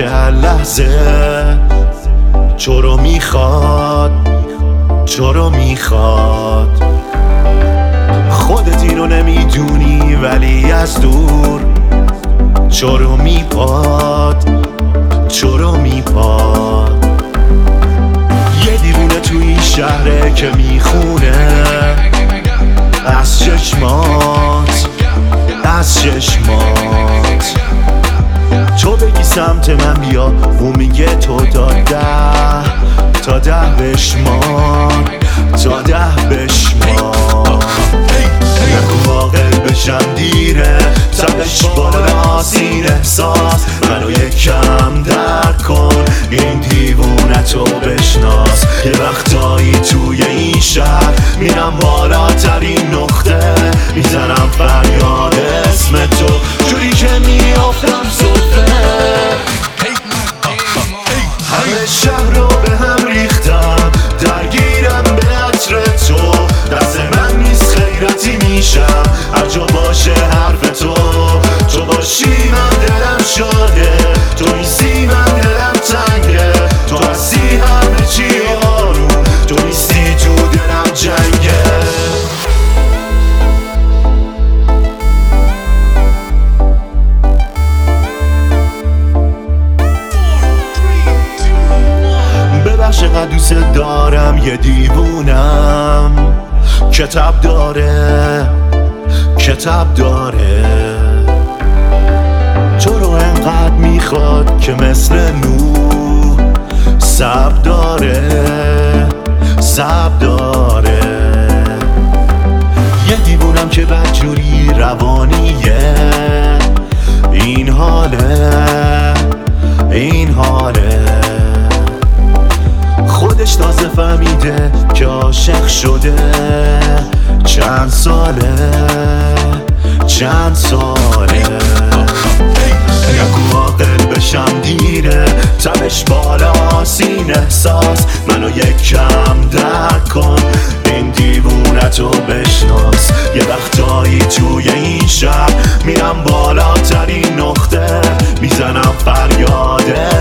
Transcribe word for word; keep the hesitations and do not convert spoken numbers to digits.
که هر لحظه چرا میخواد چرا میخواد خودت اینو نمیدونی ولی از دور چرا میپاد چرا میپاد یه دیوونه تو این شهره که میخونه از چشمات از چشمات تو بگی سمت من بیا اون میگه تو تا ده تا ده بشمان تا ده بشمان نگو واقع بشم دیره تبش بالا سین احساس منو یکم درک کن این دیوونتو بشناس یه وقتایی توی این شهر میرم بالاترین نقطه میزنم فریاد اسم تو جوری که میافتم صفه همه شهر رو به هم ریختم درگیرم به عطر تو دست من نیست خیرتی میشم هر جا باشه حرف تو تو باشی من دلم شاده تو نیستی من دلم تنگه تو هستی همه چی آروم تو نیستی تو دلم جنگه چقدر دوست دارم یه دیوونم کتاب داره کتاب داره تو رو انقدر میخواد که مثل نور صبر داره صبر داره یه دیوونم که بدجوری روانیه این حاله این حاله خودش تازه فهمیده که عاشق شده چند ساله چند ساله نگو عاقل بشم دیره تبش بالا سین احساس منو یکم درک کن این دیوونتو بشناس یه وقتایی توی این شهر میرم بالاترین نقطه میزنم فریاد